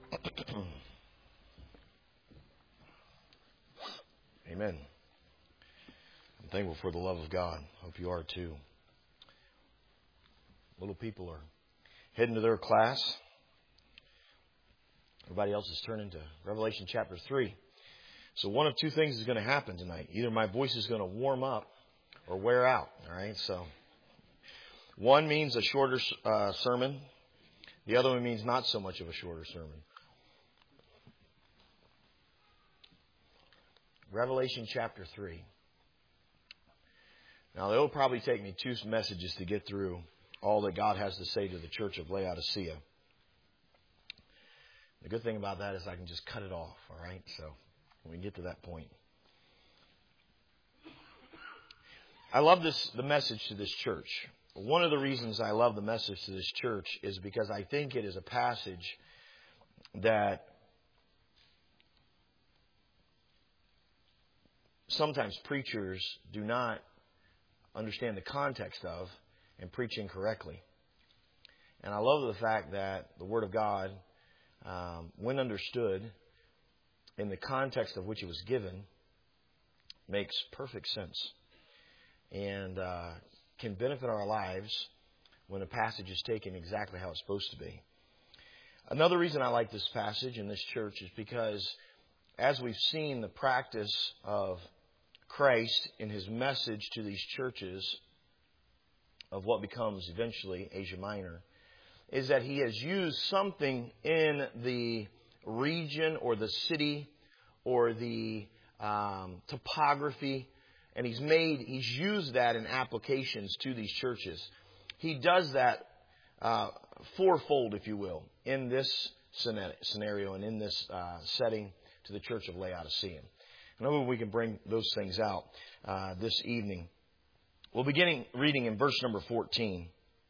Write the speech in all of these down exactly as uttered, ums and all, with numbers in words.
Amen. I'm thankful for the love of God. Hope you are too. Little people are heading to their class. Everybody else is turning to Revelation chapter three. So one of two things is going to happen tonight. Either my voice is going to warm up or wear out. All right. So one means a shorter uh, sermon. The other one means not so much of a shorter sermon. Revelation chapter three. Now, it'll probably take me two messages to get through all that God has to say to the church of Laodicea. The good thing about that is I can just cut it off, all right? So when we get to that point. I love this the message to this church. One of the reasons I love the message to this church is because I think it is a passage that sometimes preachers do not understand the context of and preach incorrectly. And I love the fact that the Word of God, um, when understood in the context of which it was given, makes perfect sense and uh, can benefit our lives when a passage is taken exactly how it's supposed to be. Another reason I like this passage in this church is because as we've seen the practice of Christ in His message to these churches of what becomes eventually Asia Minor, is that He has used something in the region or the city or the um, topography, and He's made, He's used that in applications to these churches. He does that uh, fourfold, if you will, in this scenario and in this uh, setting to the church of Laodicea. And I hope we can bring those things out uh, this evening. We'll be beginning reading in verse number fourteen.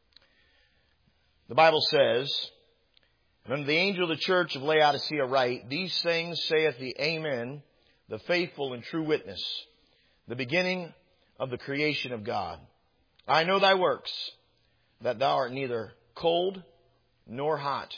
The Bible says, "And unto the angel of the church of Laodicea write, These things saith the Amen, the faithful and true witness, the beginning of the creation of God. I know thy works, that thou art neither cold nor hot.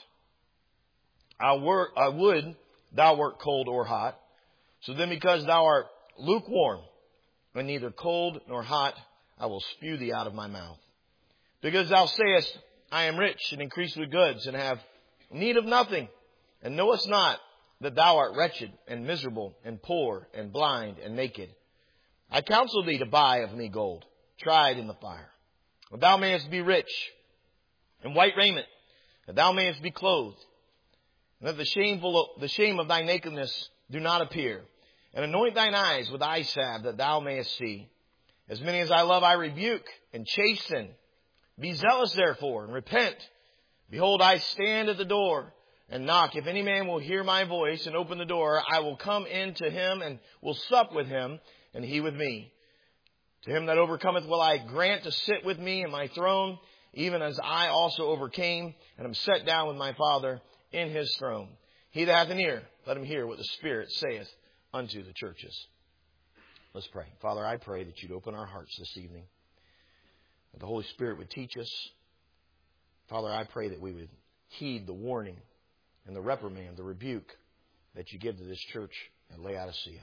I, wor- I would thou wert cold or hot. So then because thou art lukewarm, and neither cold nor hot, I will spew thee out of my mouth. Because thou sayest, I am rich and increase with goods, and have need of nothing, and knowest not that thou art wretched and miserable and poor and blind and naked. I counsel thee to buy of me gold, tried in the fire, that thou mayest be rich, and white raiment, that thou mayest be clothed, and that the shameful the shame of thy nakedness do not appear. And anoint thine eyes with eye salve, that thou mayest see. As many as I love, I rebuke and chasten. Be zealous, therefore, and repent. Behold, I stand at the door and knock. If any man will hear my voice and open the door, I will come in to him and will sup with him, and he with me. To him that overcometh will I grant to sit with me in my throne, even as I also overcame, and am set down with my Father in His throne. He that hath an ear, let him hear what the Spirit saith unto the churches." Let's pray. Father, I pray that you'd open our hearts this evening, that the Holy Spirit would teach us. Father, I pray that we would heed the warning and the reprimand, the rebuke that you give to this church at Laodicea.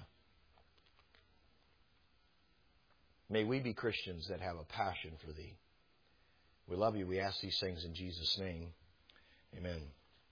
May we be Christians that have a passion for Thee. We love you. We ask these things in Jesus' name. Amen.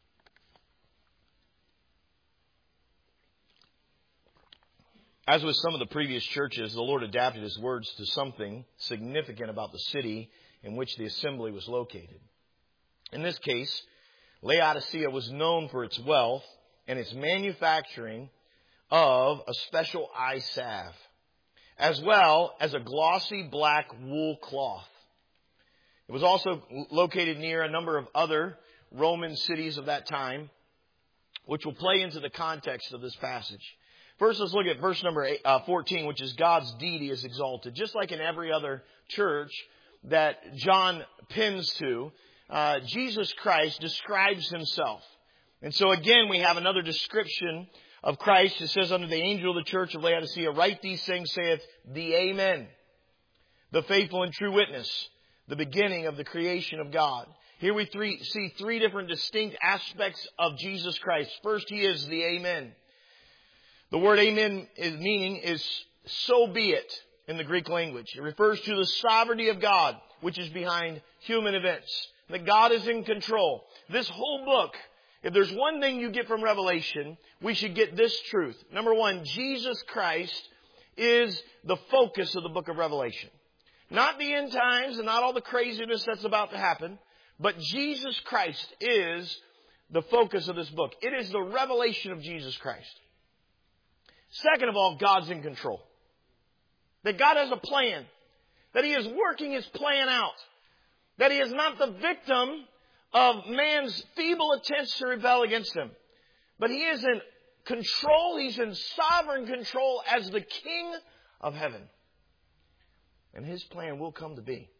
As with some of the previous churches, the Lord adapted His words to something significant about the city in which the assembly was located. In this case, Laodicea was known for its wealth and its manufacturing of a special eye salve, as well as a glossy black wool cloth. It was also located near a number of other Roman cities of that time, which will play into the context of this passage. First, let's look at verse number eight, uh, fourteen, which is God's deity is exalted. Just like in every other church that John pins to, uh, Jesus Christ describes Himself. And so again, we have another description of Christ. It says, unto the angel of the church of Laodicea, write these things, saith the Amen, the faithful and true witness, the beginning of the creation of God. Here we three, see three different distinct aspects of Jesus Christ. First, He is the Amen. The word Amen is meaning is so be it in the Greek language. It refers to the sovereignty of God, which is behind human events. That God is in control. This whole book, if there's one thing you get from Revelation, we should get this truth. Number one, Jesus Christ is the focus of the book of Revelation. Not the end times and not all the craziness that's about to happen, but Jesus Christ is the focus of this book. It is the revelation of Jesus Christ. Second of all, God's in control. That God has a plan. That He is working His plan out. That He is not the victim of man's feeble attempts to rebel against Him. But He is in control. He's in sovereign control as the King of heaven. And His plan will come to be.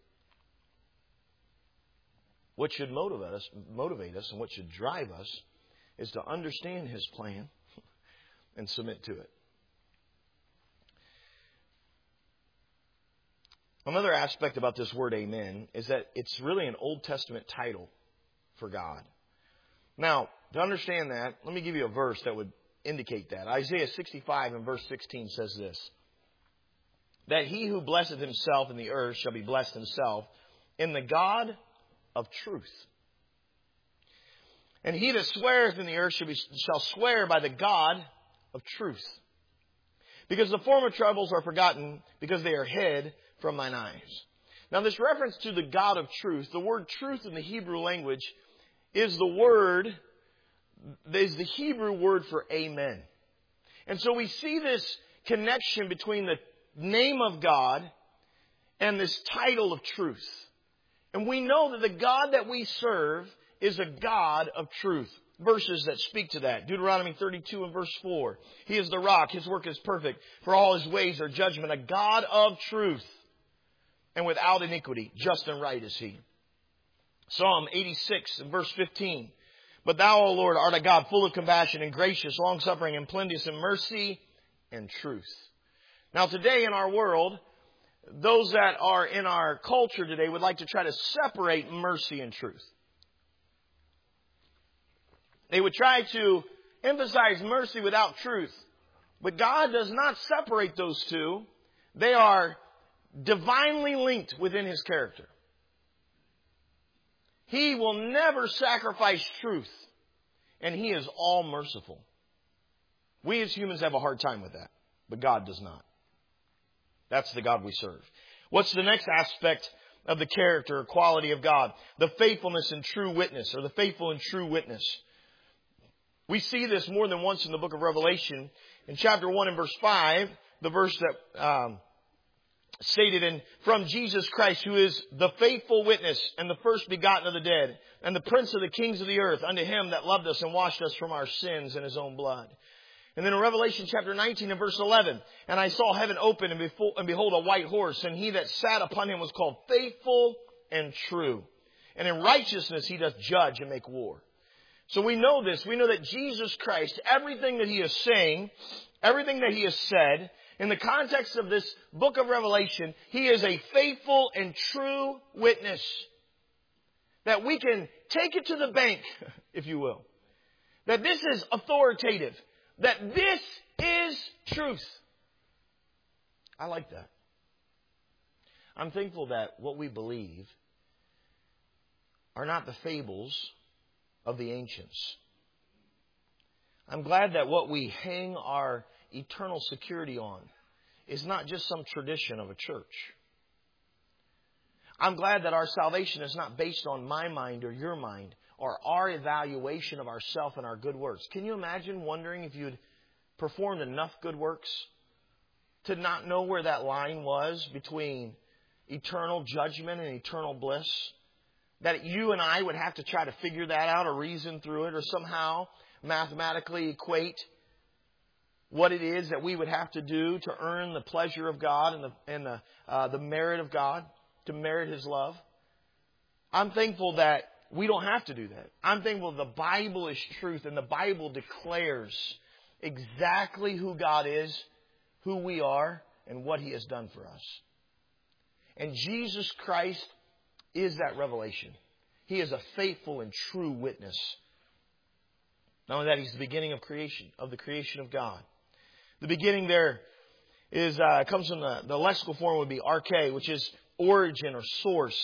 What should motivate us, motivate us and what should drive us is to understand His plan and submit to it. Another aspect about this word Amen is that it's really an Old Testament title for God. Now, to understand that, let me give you a verse that would indicate that. Isaiah sixty-five and verse sixteen says this. That he who blesseth himself in the earth shall be blessed himself in the God of truth. And he that sweareth in the earth shall, be, shall swear by the God of truth. Because the former troubles are forgotten, because they are hid from mine eyes. Now this reference to the God of truth, the word truth in the Hebrew language is the word, is the Hebrew word for amen. And so we see this connection between the name of God and this title of truth. And we know that the God that we serve is a God of truth. Verses that speak to that. Deuteronomy thirty-two and verse four. He is the rock. His work is perfect. For all His ways are judgment. A God of truth. And without iniquity. Just and right is He. Psalm eighty-six and verse fifteen. But Thou, O Lord, art a God full of compassion and gracious, long-suffering and plenteous in mercy and truth. Now today in our world, those that are in our culture today would like to try to separate mercy and truth. They would try to emphasize mercy without truth. But God does not separate those two. They are divinely linked within His character. He will never sacrifice truth. And He is all merciful. We as humans have a hard time with that. But God does not. That's the God we serve. What's the next aspect of the character or quality of God? The faithfulness and true witness, or the faithful and true witness. We see this more than once in the book of Revelation. In chapter one and verse five, the verse that um, stated in from Jesus Christ, who is the faithful witness and the first begotten of the dead, and the prince of the kings of the earth, unto Him that loved us and washed us from our sins in His own blood. And then in Revelation chapter nineteen and verse eleven, and I saw heaven open, and behold a white horse, and He that sat upon him was called Faithful and True. And in righteousness He doth judge and make war. So we know this. We know that Jesus Christ, everything that He is saying, everything that He has said, in the context of this book of Revelation, He is a faithful and true witness. That we can take it to the bank, if you will. That this is authoritative. That this is truth. I like that. I'm thankful that what we believe are not the fables of the ancients. I'm glad that what we hang our eternal security on is not just some tradition of a church. I'm glad that our salvation is not based on my mind or your mind or our evaluation of ourselves and our good works. Can you imagine wondering if you'd performed enough good works to not know where that line was between eternal judgment and eternal bliss? That you and I would have to try to figure that out or reason through it or somehow mathematically equate what it is that we would have to do to earn the pleasure of God and the, and the, uh, the merit of God, to merit His love. I'm thankful that we don't have to do that. I'm thankful the Bible is truth, and the Bible declares exactly who God is, who we are, and what He has done for us. And Jesus Christ is that revelation. He is a faithful and true witness. Not only that, He's the beginning of creation, of the creation of God. The beginning there is uh, comes from the, the lexical form would be arche, which is origin or source.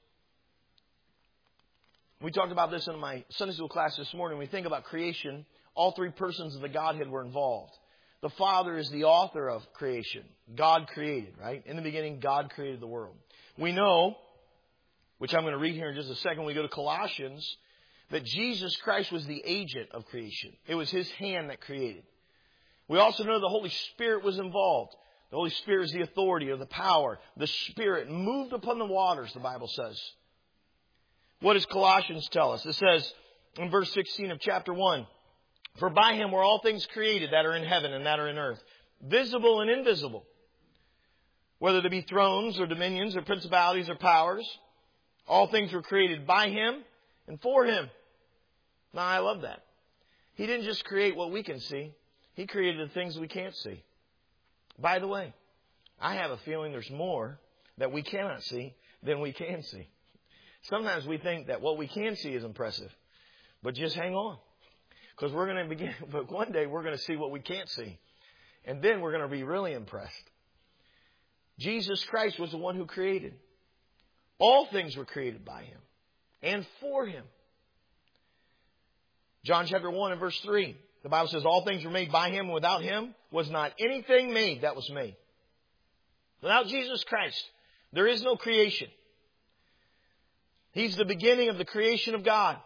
We talked about this in my Sunday school class this morning. When we think about creation, all three persons of the Godhead were involved. The Father is the author of creation. God created, right? In the beginning, God created the world. We know, which I'm going to read here in just a second when we go to Colossians, that Jesus Christ was the agent of creation. It was His hand that created. We also know the Holy Spirit was involved. The Holy Spirit is the authority or the power. The Spirit moved upon the waters, the Bible says. What does Colossians tell us? It says in verse sixteen of chapter one, for by Him were all things created that are in heaven and that are in earth, visible and invisible, whether they be thrones or dominions or principalities or powers. All things were created by Him and for Him. Now, I love that. He didn't just create what we can see. He created the things we can't see. By the way, I have a feeling there's more that we cannot see than we can see. Sometimes we think that what we can see is impressive. But just hang on. Because we're going to begin, but one day we're going to see what we can't see. And then we're going to be really impressed. Jesus Christ was the one who created. All things were created by Him and for Him. John chapter one and verse three. The Bible says all things were made by Him, and without Him was not anything made that was made. Without Jesus Christ, there is no creation. He's the beginning of the creation of God.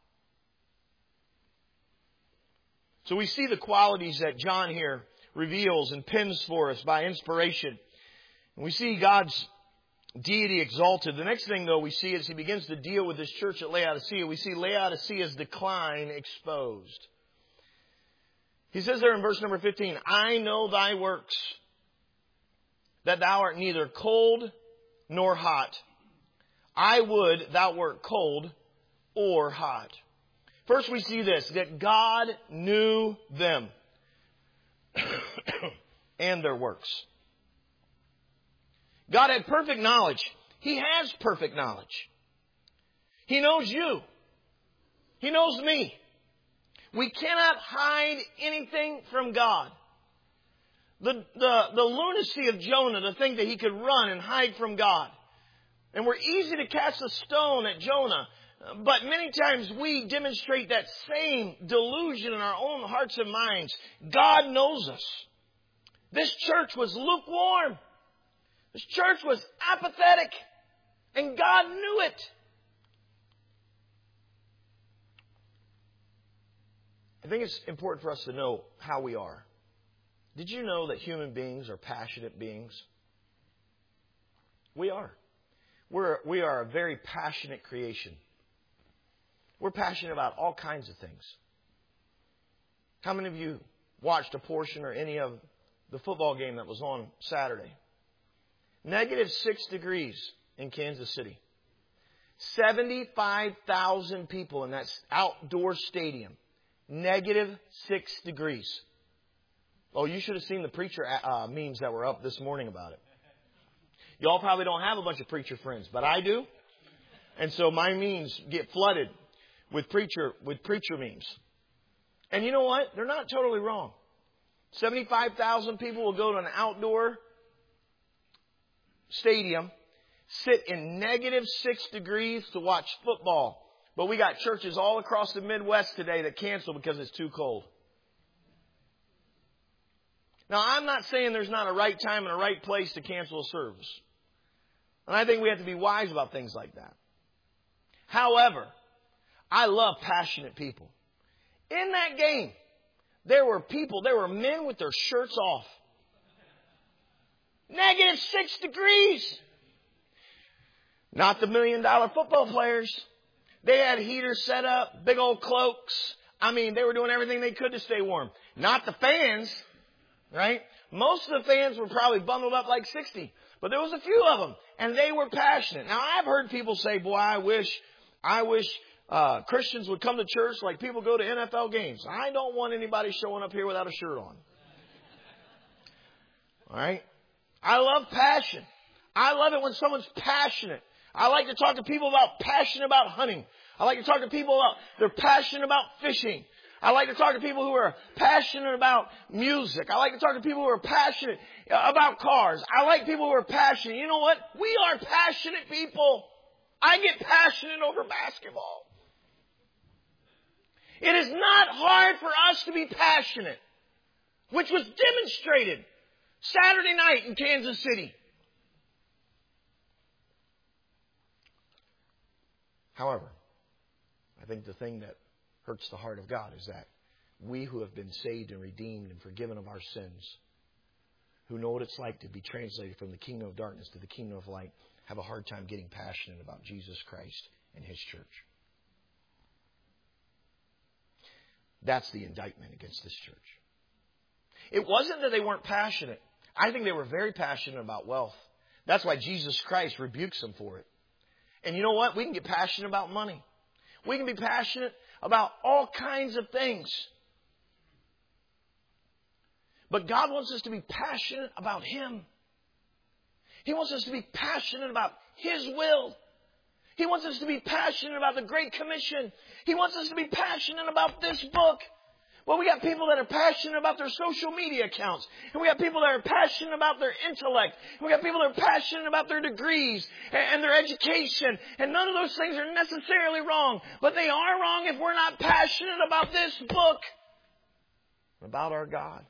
So we see the qualities that John here reveals and pins for us by inspiration. And we see God's deity exalted. The next thing, though, we see as he begins to deal with this church at Laodicea, we see Laodicea's decline exposed. He says there in verse number fifteen, I know thy works, that thou art neither cold nor hot. I would thou wert cold or hot. First we see this, that God knew them and their works. God had perfect knowledge. He has perfect knowledge. He knows you. He knows me. We cannot hide anything from God. The, the, the lunacy of Jonah, to think that he could run and hide from God. And we're easy to cast a stone at Jonah. But many times we demonstrate that same delusion in our own hearts and minds. God knows us. This church was lukewarm. This church was apathetic. And God knew it. I think it's important for us to know how we are. Did you know that human beings are passionate beings? We are. We're, we are a very passionate creation. We're passionate about all kinds of things. How many of you watched a portion or any of the football game that was on Saturday? Negative six degrees in Kansas City. seventy-five thousand people in that outdoor stadium. Negative six degrees. Oh, you should have seen the preacher uh, memes that were up this morning about it. Y'all probably don't have a bunch of preacher friends, but I do. And so my memes get flooded with preacher with preacher memes. And you know what? They're not totally wrong. seventy-five thousand people will go to an outdoor stadium, sit in negative six degrees to watch football. But we got churches all across the Midwest today that cancel because it's too cold. Now, I'm not saying there's not a right time and a right place to cancel a service. And I think we have to be wise about things like that. However, I love passionate people. In that game, there were people, there were men with their shirts off. Negative six degrees. Not the million dollar football players. They had heaters set up, big old cloaks. I mean, they were doing everything they could to stay warm. Not the fans, right? Most of the fans were probably bundled up like sixty. But there was a few of them, and they were passionate. Now, I've heard people say, boy, I wish, I wish uh, Christians would come to church like people go to N F L games. I don't want anybody showing up here without a shirt on. All right? I love passion. I love it when someone's passionate I like to talk to people about passionate about hunting. I like to talk to people about they're passionate about fishing. I like to talk to people who are passionate about music. I like to talk to people who are passionate about cars. I like people who are passionate. You know what? We are passionate people. I get passionate over basketball. It is not hard for us to be passionate, which was demonstrated Saturday night in Kansas City. However, I think the thing that hurts the heart of God is that we who have been saved and redeemed and forgiven of our sins, who know what it's like to be translated from the kingdom of darkness to the kingdom of light, have a hard time getting passionate about Jesus Christ and His church. That's the indictment against this church. It wasn't that they weren't passionate. I think they were very passionate about wealth. That's why Jesus Christ rebukes them for it. And you know what? We can get passionate about money. We can be passionate about all kinds of things. But God wants us to be passionate about Him. He wants us to be passionate about His will. He wants us to be passionate about the Great Commission. He wants us to be passionate about this book. Well, we got people that are passionate about their social media accounts. And we got people that are passionate about their intellect. And we got people that are passionate about their degrees and their education. And none of those things are necessarily wrong. But they are wrong if we're not passionate about this book. About our God.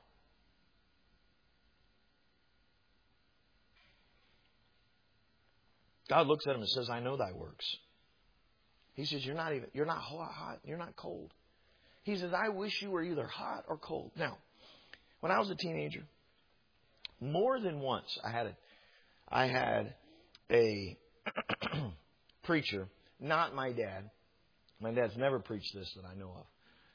God looks at him and says, I know thy works. He says, you're not even, you're not hot, you're not cold. He says, I wish you were either hot or cold. Now, when I was a teenager, more than once I had a, I had a preacher, not my dad. My dad's never preached this that I know of.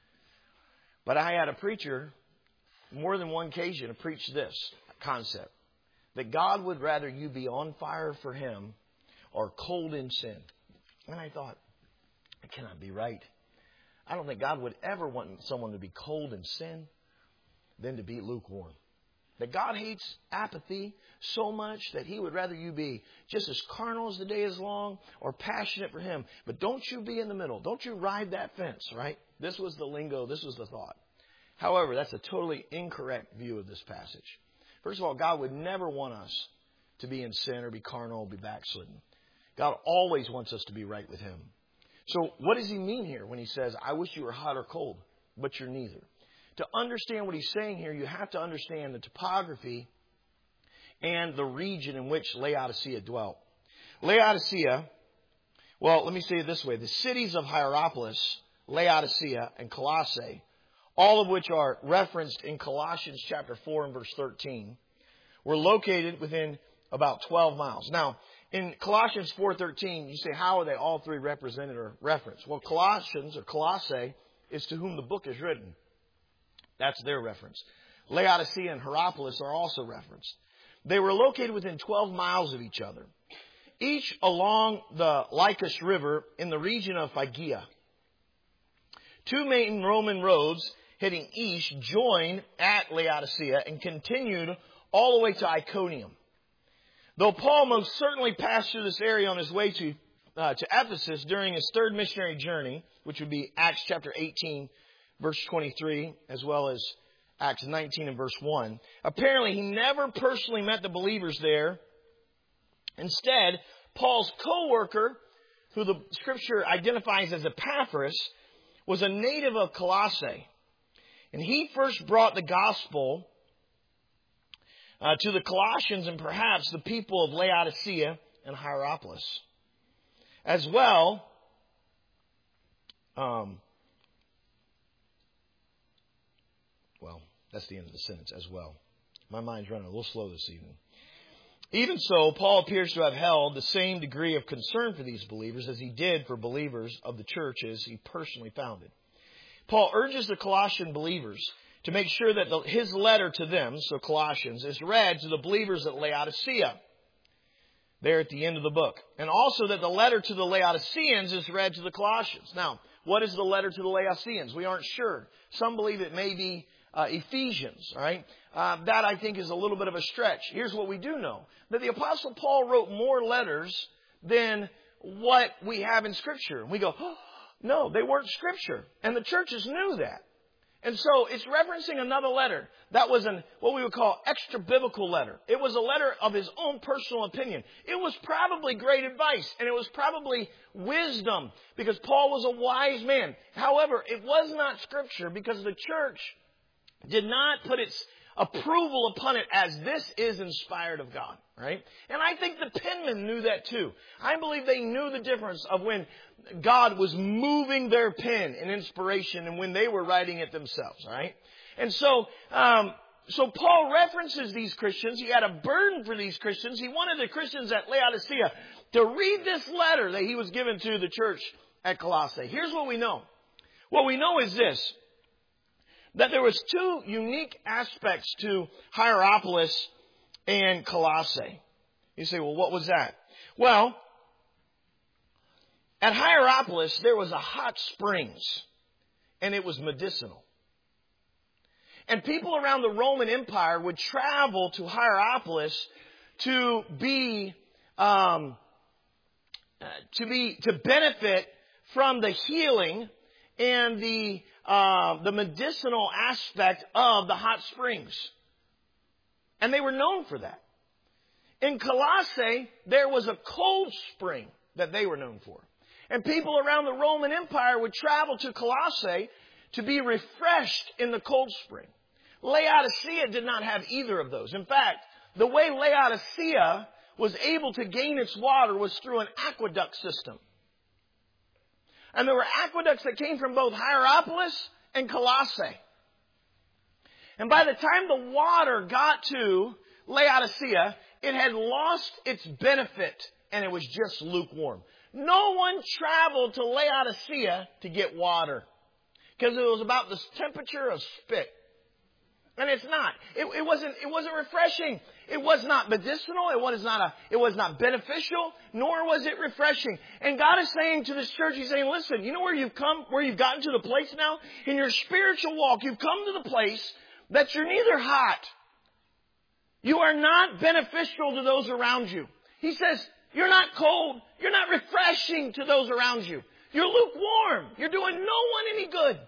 But I had a preacher, more than one occasion, to preach this concept. That God would rather you be on fire for Him or cold in sin. And I thought, that cannot be right. I don't think God would ever want someone to be cold in sin than to be lukewarm. That God hates apathy so much that He would rather you be just as carnal as the day is long or passionate for Him. But don't you be in the middle. Don't you ride that fence, right? This was the lingo. This was the thought. However, that's a totally incorrect view of this passage. First of all, God would never want us to be in sin or be carnal or be backslidden. God always wants us to be right with Him. So what does He mean here when He says, I wish you were hot or cold, but you're neither? To understand what He's saying here, you have to understand the topography and the region in which Laodicea dwelt. Laodicea, well, let me say it this way. The cities of Hierapolis, Laodicea, and Colossae, all of which are referenced in Colossians chapter four and verse thirteen, were located within about twelve miles. Now, in Colossians four thirteen, you say, how are they all three represented or referenced? Well, Colossians or Colossae is to whom the book is written. That's their reference. Laodicea and Hierapolis are also referenced. They were located within twelve miles of each other, each along the Lycus River in the region of Phrygia. Two main Roman roads heading east joined at Laodicea and continued all the way to Iconium. Though Paul most certainly passed through this area on his way to uh, to Ephesus during his third missionary journey, which would be Acts chapter eighteen, verse twenty-three, as well as Acts nineteen and verse one. Apparently, he never personally met the believers there. Instead, Paul's co-worker, who the Scripture identifies as Epaphras, was a native of Colossae. And he first brought the gospel Uh, to the Colossians and perhaps the people of Laodicea and Hierapolis. As well, um, well, that's the end of the sentence, as well. My mind's running a little slow this evening. Even so, Paul appears to have held the same degree of concern for these believers as he did for believers of the churches he personally founded. Paul urges the Colossian believers to make sure that the, his letter to them, so Colossians, is read to the believers at Laodicea, there at the end of the book. And also that the letter to the Laodiceans is read to the Colossians. Now, what is the letter to the Laodiceans? We aren't sure. Some believe it may be uh, Ephesians, all right? Uh, that, I think, is a little bit of a stretch. Here's what we do know. That the Apostle Paul wrote more letters than what we have in Scripture. And we go, oh, no, they weren't Scripture. And the churches knew that. And so it's referencing another letter. That was an what we would call extra biblical letter. It was a letter of his own personal opinion. It was probably great advice, and it was probably wisdom, because Paul was a wise man. However, it was not Scripture, because the church did not put its approval upon it as this is inspired of God, right? And I think the penmen knew that too. I believe they knew the difference of when God was moving their pen in inspiration and when they were writing it themselves, right? And so, um, so Paul references these Christians. He had a burden for these Christians. He wanted the Christians at Laodicea to read this letter that he was given to the church at Colossae. Here's what we know. What we know is this, that there was two unique aspects to Hierapolis and Colossae. You say, well, what was that? Well, at Hierapolis, there was a hot springs, and it was medicinal. And people around the Roman Empire would travel to Hierapolis to be, um, to be, to benefit from the healing and the, uh, the medicinal aspect of the hot springs. And they were known for that. In Colossae, there was a cold spring that they were known for. And people around the Roman Empire would travel to Colossae to be refreshed in the cold spring. Laodicea did not have either of those. In fact, the way Laodicea was able to gain its water was through an aqueduct system. And there were aqueducts that came from both Hierapolis and Colossae. And by the time the water got to Laodicea, it had lost its benefit and it was just lukewarm. No one traveled to Laodicea to get water, because it was about the temperature of spit. And it's not. It, it wasn't. It wasn't refreshing. It was not medicinal. It was not a. It was not beneficial. Nor was it refreshing. And God is saying to this church, He's saying, "Listen, you know where you've come, where you've gotten to the place now in your spiritual walk. You've come to the place that you're neither hot. You are not beneficial to those around you." He says, "You're not cold. You're not refreshing to those around you. You're lukewarm. You're doing no one any good."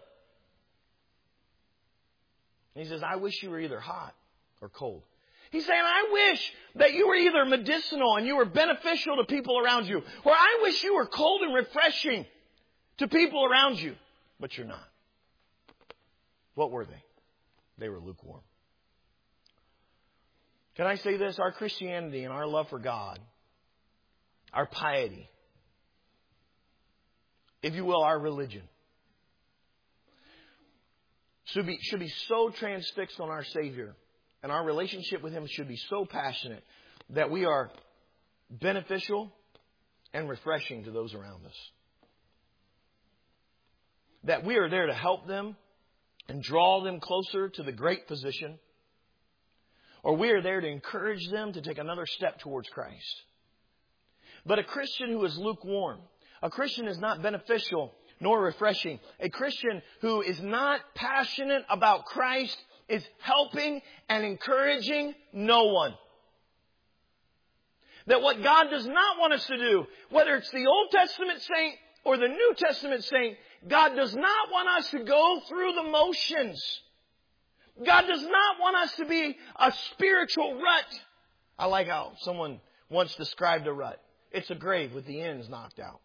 He says, "I wish you were either hot or cold." He's saying, "I wish that you were either medicinal and you were beneficial to people around you, or I wish you were cold and refreshing to people around you, but you're not." What were they? They were lukewarm. Can I say this? Our Christianity and our love for God, our piety, if you will, our religion, should be, should be so transfixed on our Savior, and our relationship with Him should be so passionate that we are beneficial and refreshing to those around us. That we are there to help them and draw them closer to the great physician, or we are there to encourage them to take another step towards Christ. But a Christian who is lukewarm, a Christian is not beneficial nor refreshing. A Christian who is not passionate about Christ is helping and encouraging no one. That what God does not want us to do, whether it's the Old Testament saint or the New Testament saint, God does not want us to go through the motions. God does not want us to be a spiritual rut. I like how someone once described a rut. It's a grave with the ends knocked out.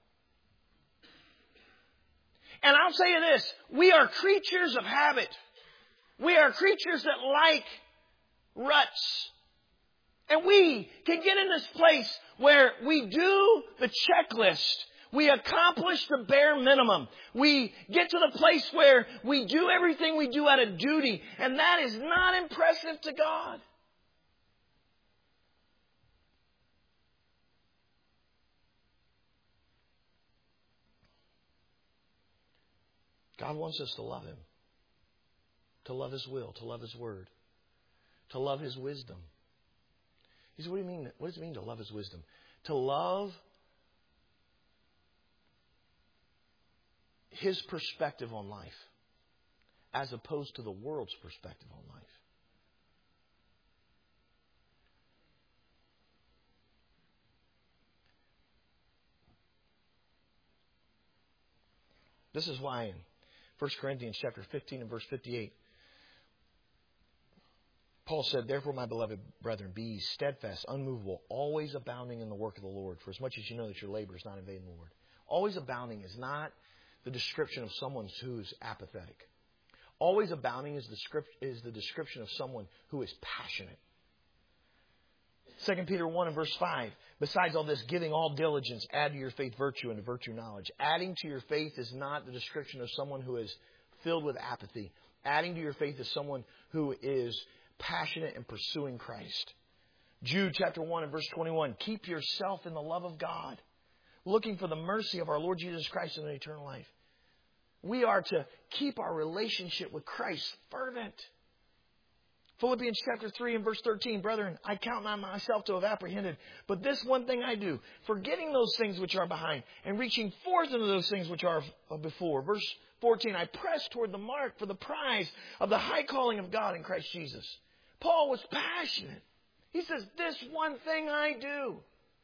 And I'll say you this, we are creatures of habit. We are creatures that like ruts. And we can get in this place where we do the checklist. We accomplish the bare minimum. We get to the place where we do everything we do out of duty. And that is not impressive to God. God wants us to love Him, to love His will, to love His word, to love His wisdom. He said, what do you mean? What does it mean to love His wisdom? To love His perspective on life as opposed to the world's perspective on life. This is why in First Corinthians chapter fifteen and verse fifty-eight, Paul said, "Therefore, my beloved brethren, be ye steadfast, unmovable, always abounding in the work of the Lord, for as much as you know that your labor is not in vain in the Lord." Always abounding is not the description of someone who's apathetic. Always abounding is the, script, is the description of someone who is passionate. Second Peter one and verse five, besides all this, giving all diligence, add to your faith virtue, and to virtue knowledge. Adding to your faith is not the description of someone who is filled with apathy. Adding to your faith is someone who is passionate in pursuing Christ. Jude chapter one and verse twenty-one, keep yourself in the love of God, looking for the mercy of our Lord Jesus Christ and eternal life. We are to keep our relationship with Christ fervent. Philippians chapter three and verse thirteen, brethren, I count not myself to have apprehended, but this one thing I do, forgetting those things which are behind, and reaching forth into those things which are before. Verse fourteen, I press toward the mark for the prize of the high calling of God in Christ Jesus. Paul was passionate. He says, this one thing I do.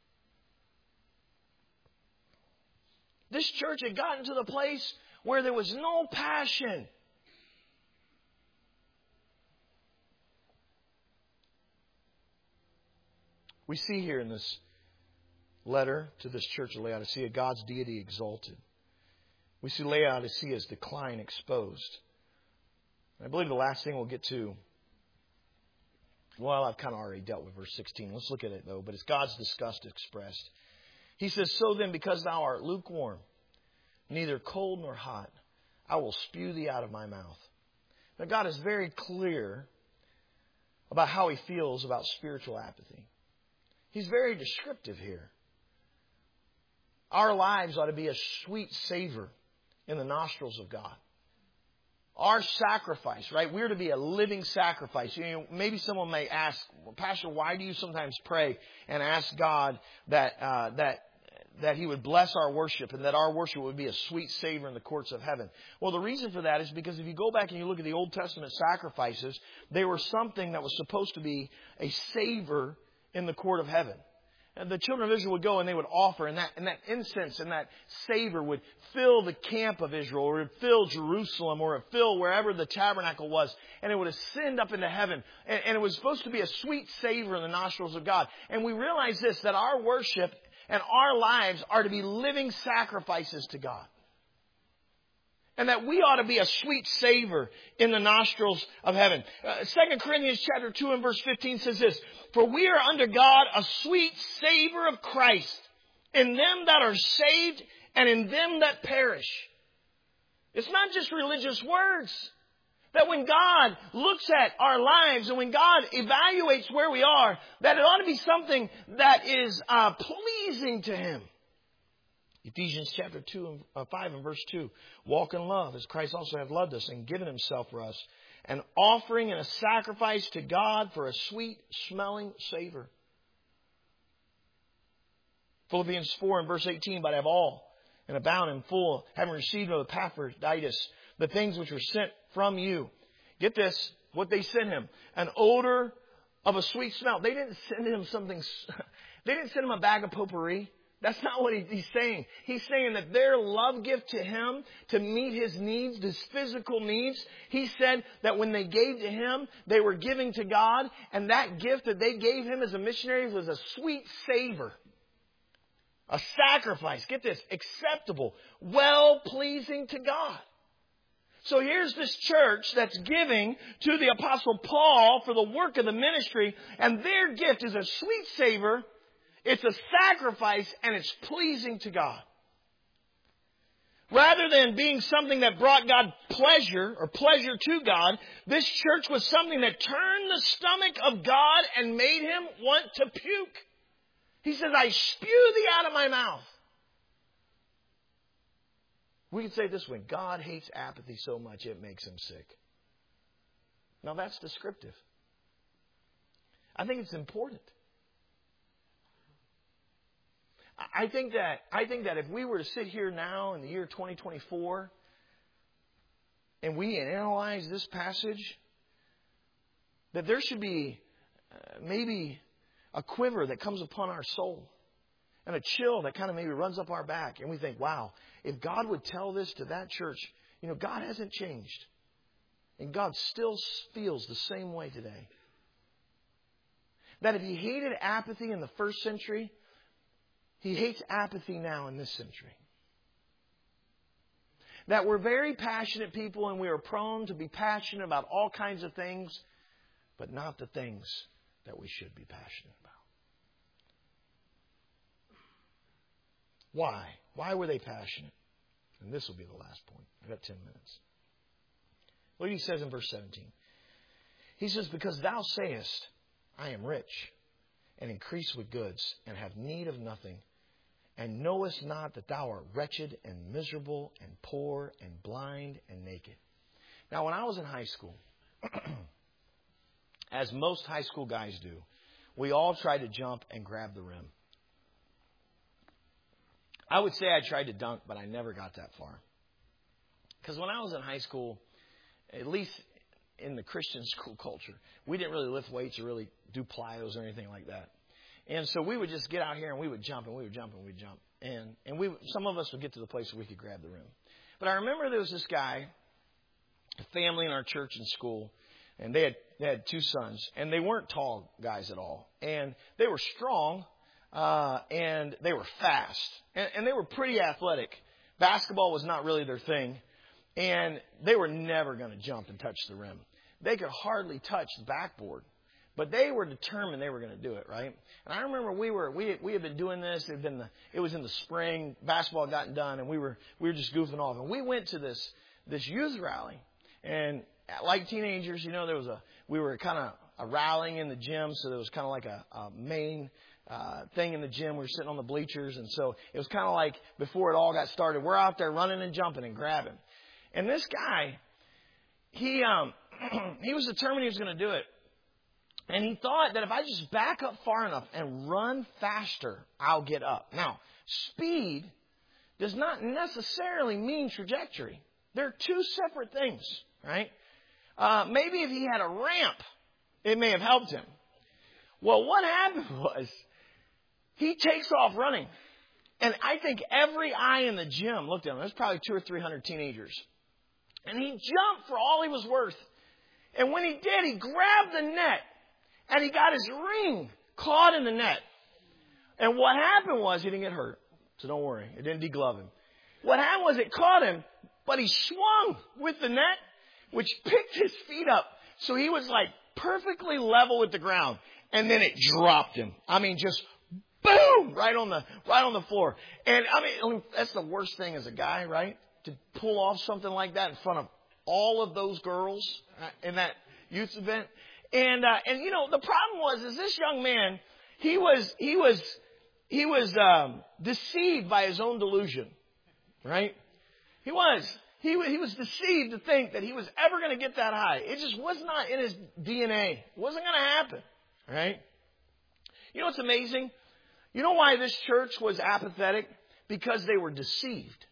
This church had gotten to the place where there was no passion. We see here in this letter to this church of Laodicea, God's deity exalted. We see Laodicea's decline exposed. And I believe the last thing we'll get to, well, I've kind of already dealt with verse sixteen. Let's look at it, though. But it's God's disgust expressed. He says, so then, because thou art lukewarm, neither cold nor hot, I will spew thee out of my mouth. Now, God is very clear about how He feels about spiritual apathy. He's very descriptive here. Our lives ought to be a sweet savor in the nostrils of God. Our sacrifice, right? We're to be a living sacrifice. You know, maybe someone may ask, well, Pastor, why do you sometimes pray and ask God that uh, that that He would bless our worship and that our worship would be a sweet savor in the courts of heaven? Well, the reason for that is because if you go back and you look at the Old Testament sacrifices, they were something that was supposed to be a savor in the court of heaven. And the children of Israel would go and they would offer, and that, and that incense and that savor would fill the camp of Israel, or it would fill Jerusalem, or it would fill wherever the tabernacle was, and it would ascend up into heaven. And, and it was supposed to be a sweet savor in the nostrils of God. And we realize this, that our worship and our lives are to be living sacrifices to God. And that we ought to be a sweet savor in the nostrils of heaven. Uh, Second Corinthians chapter two and verse fifteen says this, for we are unto God a sweet savor of Christ in them that are saved and in them that perish. It's not just religious words. That when God looks at our lives and when God evaluates where we are, that it ought to be something that is uh, pleasing to Him. Ephesians chapter two and uh, five and verse two. Walk in love as Christ also hath loved us and given Himself for us, an offering and a sacrifice to God for a sweet smelling savor. Philippians four and verse eighteen. But have all and abound in full, having received of Epaphroditus the things which were sent from you. Get this, what they sent him, an odor of a sweet smell. They didn't send him something. They didn't send him a bag of potpourri. That's not what he's saying. He's saying that their love gift to him to meet his needs, his physical needs, he said that when they gave to him, they were giving to God. And that gift that they gave him as a missionary was a sweet savor. A sacrifice. Get this. Acceptable. Well-pleasing to God. So here's this church that's giving to the Apostle Paul for the work of the ministry. And their gift is a sweet savor. It's a sacrifice, and it's pleasing to God. Rather than being something that brought God pleasure or pleasure to God, this church was something that turned the stomach of God and made Him want to puke. He says, I spew thee out of my mouth. We could say it this way, God hates apathy so much it makes Him sick. Now that's descriptive. I think it's important. I think that I think that if we were to sit here now in the year twenty twenty-four and we analyze this passage, that there should be uh, maybe a quiver that comes upon our soul. and a chill that kind of maybe runs up our back. And we think, wow, if God would tell this to that church, you know, God hasn't changed. And God still feels the same way today. That if He hated apathy in the first century, He hates apathy now in this century. That we're very passionate people and we are prone to be passionate about all kinds of things, but not the things that we should be passionate about. Why? Why were they passionate? And this will be the last point. I've got ten minutes. Look what he says in verse seventeen. He says, because thou sayest, I am rich, and increase with goods, and have need of nothing, and knowest not that thou art wretched, and miserable, and poor, and blind, and naked. Now, when I was in high school, as most high school guys do, we all tried to jump and grab the rim. I would say I tried to dunk, but I never got that far. Because when I was in high school, at least in the Christian school culture, we didn't really lift weights or really do plyos or anything like that. And so we would just get out here and we would jump and we would jump and we'd jump. And and we some of us would get to the place where we could grab the rim. But I remember there was this guy, a family in our church and school, and they had they had two sons, and they weren't tall guys at all. And they were strong, uh, and they were fast. And, and they were pretty athletic. Basketball was not really their thing. And they were never going to jump and touch the rim. They could hardly touch the backboard. But they were determined they were going to do it, right? And I remember we were we we had been doing this. It had been the it was in the spring. Basketball had gotten done, and we were we were just goofing off. And we went to this this youth rally, and like teenagers, you know, there was a we were kind of a rallying in the gym, so there was kind of like a, a main uh, thing in the gym. We were sitting on the bleachers, and so it was kind of like before it all got started. We're out there running and jumping and grabbing. And this guy, he um, he was determined he was going to do it. And he thought that if I just back up far enough and run faster, I'll get up. Now, speed does not necessarily mean trajectory. They're two separate things, right? Uh, maybe if he had a ramp, it may have helped him. Well, what happened was he takes off running. And I think every eye in the gym looked at him. There's probably two or three hundred teenagers. And he jumped for all he was worth. And when he did, he grabbed the net. And he got his ring caught in the net. And what happened was he didn't get hurt. So don't worry. It didn't deglove him. What happened was it caught him, but he swung with the net, which picked his feet up. So he was like perfectly level with the ground. And then it dropped him. I mean, just boom, right on the, right on the floor. And I mean, that's the worst thing as a guy, right? To pull off something like that in front of all of those girls in that youth event. And, uh, and, you know, the problem was, is this young man, he was, he was, he was, um, deceived by his own delusion, right? He was, he, he was deceived to think that he was ever going to get that high. It just was not in his D N A. It wasn't going to happen, right? You know what's amazing? You know why this church was apathetic? Because they were deceived.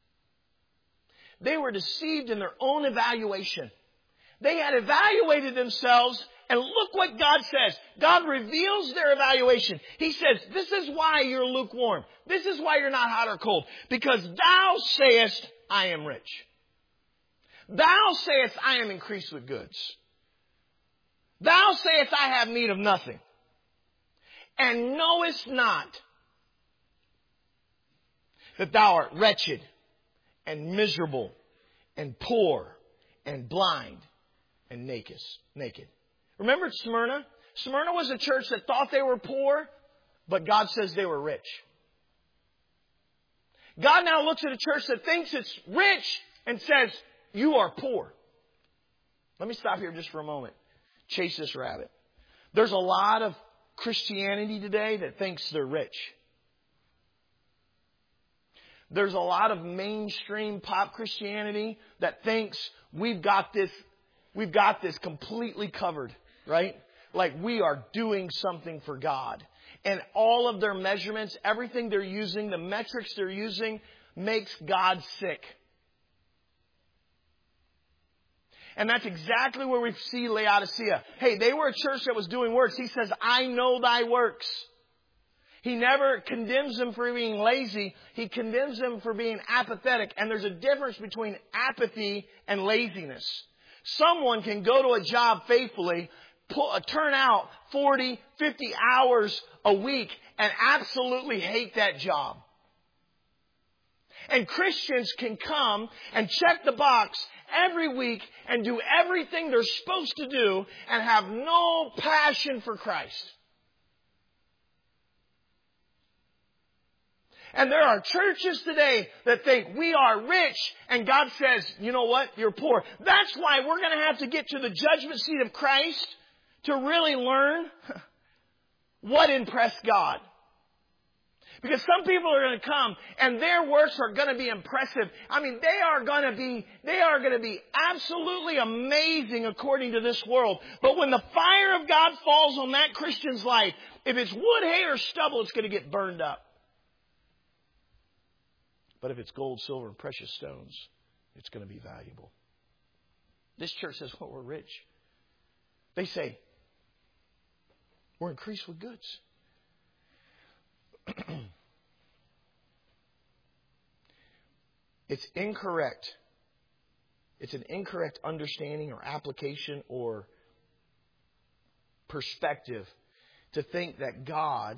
They were deceived in their own evaluation. They had evaluated themselves. And look what God says. God reveals their evaluation. He says, this is why you're lukewarm. This is why you're not hot or cold. Because thou sayest, I am rich. Thou sayest, I am increased with goods. Thou sayest, I have need of nothing. And knowest not that thou art wretched and miserable and poor and blind and naked. naked. Remember Smyrna? Smyrna was a church that thought they were poor, but God says they were rich. God now looks at a church that thinks it's rich and says, you are poor. Let me stop here just for a moment. Chase this rabbit. There's a lot of Christianity today that thinks they're rich. There's a lot of mainstream pop Christianity that thinks we've got this, we've got this completely covered. Right? Like we are doing something for God. And all of their measurements, everything they're using, the metrics they're using, makes God sick. And that's exactly where we see Laodicea. Hey, they were a church that was doing works. He says, I know thy works. He never condemns them for being lazy. He condemns them for being apathetic. And there's a difference between apathy and laziness. Someone can go to a job faithfully, pull, uh, turn out forty, fifty hours a week, and absolutely hate that job. And Christians can come and check the box every week and do everything they're supposed to do and have no passion for Christ. And there are churches today that think we are rich and God says, you know what, you're poor. That's why we're going to have to get to the judgment seat of Christ to really learn what impressed God. Because some people are going to come and their works are going to be impressive. I mean, they are going to be, they are going to be absolutely amazing according to this world. But when the fire of God falls on that Christian's life, if it's wood, hay, or stubble, it's going to get burned up. But if it's gold, silver, and precious stones, it's going to be valuable. This church says, well, we're rich. They say, we're increased with goods. It's incorrect. It's an incorrect understanding or application or perspective to think that God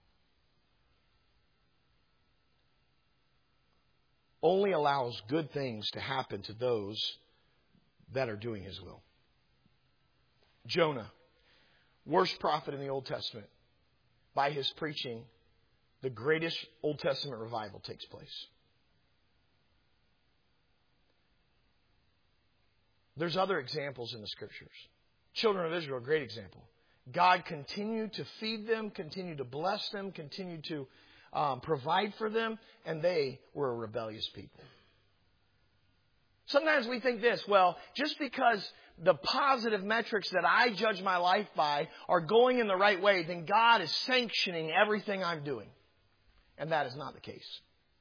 only allows good things to happen to those that are doing His will. Jonah, worst prophet in the Old Testament. By his preaching, the greatest Old Testament revival takes place. There's other examples in the Scriptures. Children of Israel, a great example. God continued to feed them, continued to bless them, continued to um, provide for them, and they were a rebellious people. Sometimes we think this, well, just because the positive metrics that I judge my life by are going in the right way, then God is sanctioning everything I'm doing. And that is not the case.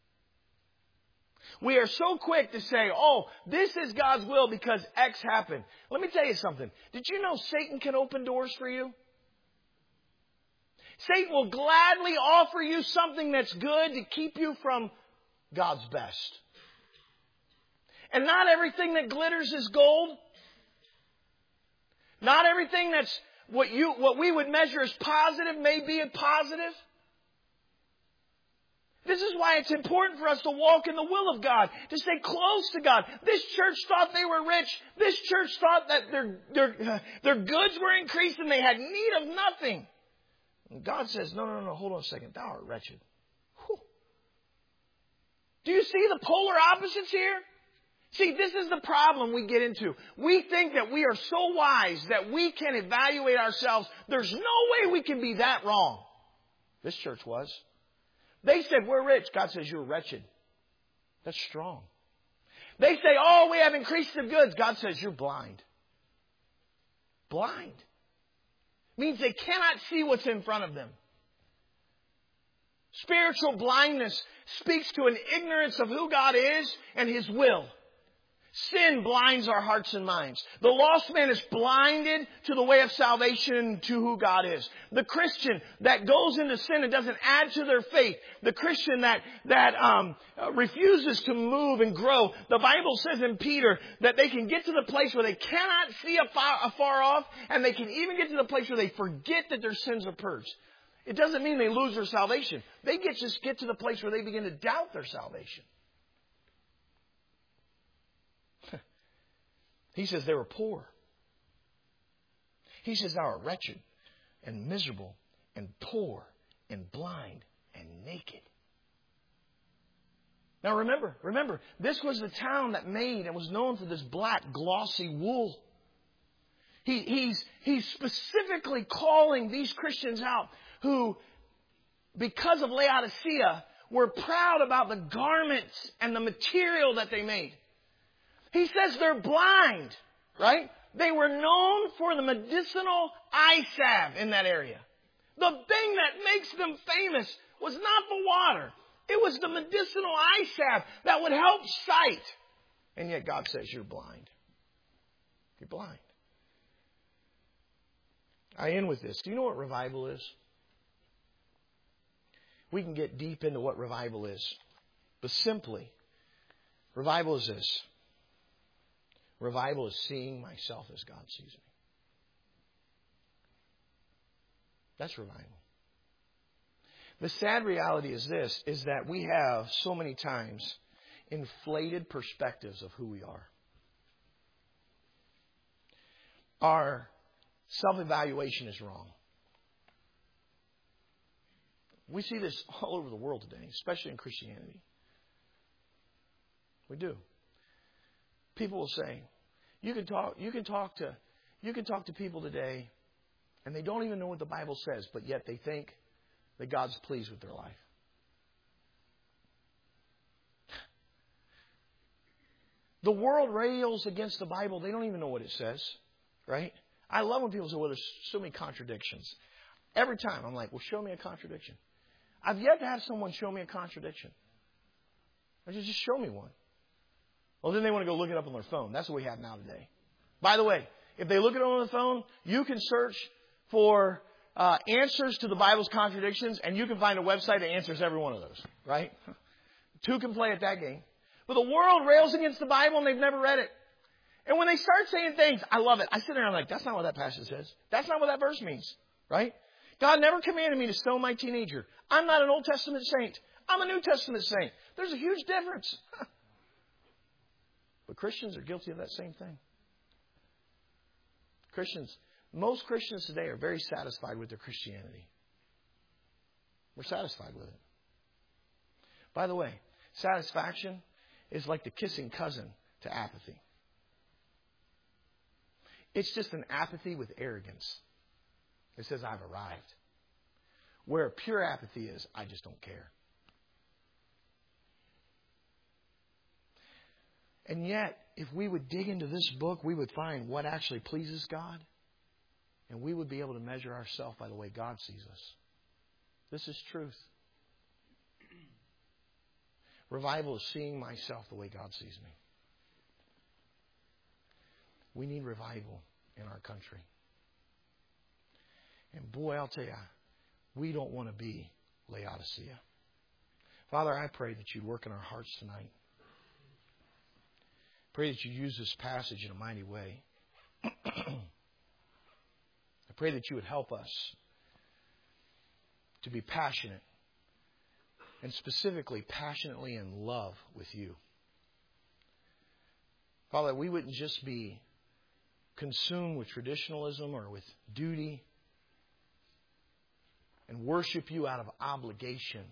We are so quick to say, oh, this is God's will because X happened. Let me tell you something. Did you know Satan can open doors for you? Satan will gladly offer you something that's good to keep you from God's best. And not everything that glitters is gold. Not everything that's what you what we would measure as positive may be a positive. This is why it's important for us to walk in the will of God, to stay close to God. This church thought they were rich. This church thought that their their their goods were increased and they had need of nothing. And God says, no, no, no, hold on a second. Thou art wretched. Whew. Do you see the polar opposites here? See, this is the problem we get into. We think that we are so wise that we can evaluate ourselves. There's no way we can be that wrong. This church was. They said, we're rich. God says, you're wretched. That's strong. They say, oh, we have increased of goods. God says, you're blind. Blind. Means they cannot see what's in front of them. Spiritual blindness speaks to an ignorance of who God is and His will. Sin blinds our hearts and minds. The lost man is blinded to the way of salvation, to who God is. The Christian that goes into sin and doesn't add to their faith. The Christian that that um, refuses to move and grow. The Bible says in Peter that they can get to the place where they cannot see afar, afar off, and they can even get to the place where they forget that their sins are purged. It doesn't mean they lose their salvation. They get just get to the place where they begin to doubt their salvation. He says they were poor. He says thou art wretched and miserable and poor and blind and naked. Now remember, remember, this was the town that made and was known for this black glossy wool. He, he's, he's specifically calling these Christians out who, because of Laodicea, were proud about the garments and the material that they made. He says they're blind, right? They were known for the medicinal eye salve in that area. The thing that makes them famous was not the water. It was the medicinal eye salve that would help sight. And yet God says you're blind. You're blind. I end with this. Do you know what revival is? we can get deep into what revival is. But simply, revival is this. Revival is seeing myself as God sees me. That's revival. The sad reality is this, is that we have so many times inflated perspectives of who we are. Our self-evaluation is wrong. We see this all over the world today, especially in Christianity. We do. People will say, you can talk, you can talk to, you can talk to people today, and they don't even know what the Bible says, but yet they think that God's pleased with their life. The world rails against the Bible. They don't even know what it says, right? I love when people say, well, there's so many contradictions. Every time I'm like, well, show me a contradiction. I've yet to have someone show me a contradiction. I just, just show me one. Well, then they want to go look it up on their phone. That's what we have now today. By the way, if they look it up on the phone, you can search for uh, answers to the Bible's contradictions, and you can find a website that answers every one of those, right? Two can play at that game. But the world rails against the Bible, and they've never read it. And when they start saying things, I love it. I sit there and I'm like, that's not what that passage says. That's not what that verse means, right? God never commanded me to stone my teenager. I'm not an Old Testament saint. I'm a New Testament saint. There's a huge difference. But Christians are guilty of that same thing. Christians, most Christians today are very satisfied with their Christianity. We're satisfied with it. By the way, satisfaction is like the kissing cousin to apathy. It's just an apathy with arrogance. It says, I've arrived. Where pure apathy is, I just don't care. And yet, if we would dig into this book, we would find what actually pleases God. And we would be able to measure ourselves by the way God sees us. This is truth. Revival is seeing myself the way God sees me. We need revival in our country. And boy, I'll tell you, we don't want to be Laodicea. Father, I pray that you'd work in our hearts tonight. Pray that you use this passage in a mighty way. I pray that you would help us to be passionate, and specifically passionately in love with you. Father, we wouldn't just be consumed with traditionalism or with duty and worship you out of obligation.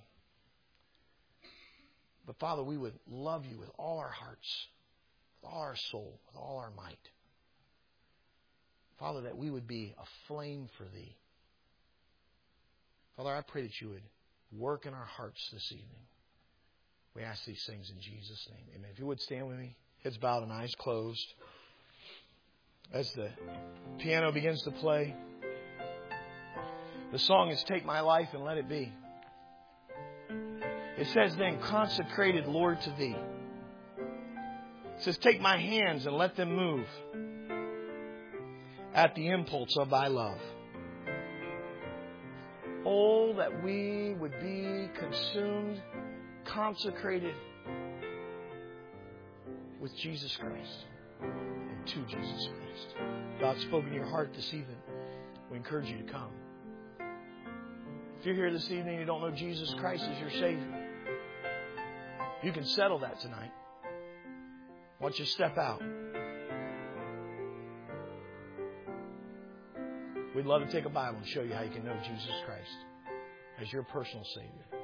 But Father, we would love you with all our hearts, with all our soul, with all our might. Father, that we would be a flame for Thee. Father, I pray that you would work in our hearts this evening. We ask these things in Jesus' name. Amen. If you would stand with me, heads bowed and eyes closed. As the piano begins to play, the song is Take My Life and Let It Be. It says then, consecrated, Lord, to Thee. It says, take my hands and let them move at the impulse of Thy love. Oh, that we would be consumed, consecrated with Jesus Christ and to Jesus Christ. God's spoken to your heart this evening. We encourage you to come. If you're here this evening and you don't know Jesus Christ as your Savior, you can settle that tonight. Why don't you step out? We'd love to take a Bible and show you how you can know Jesus Christ as your personal Savior.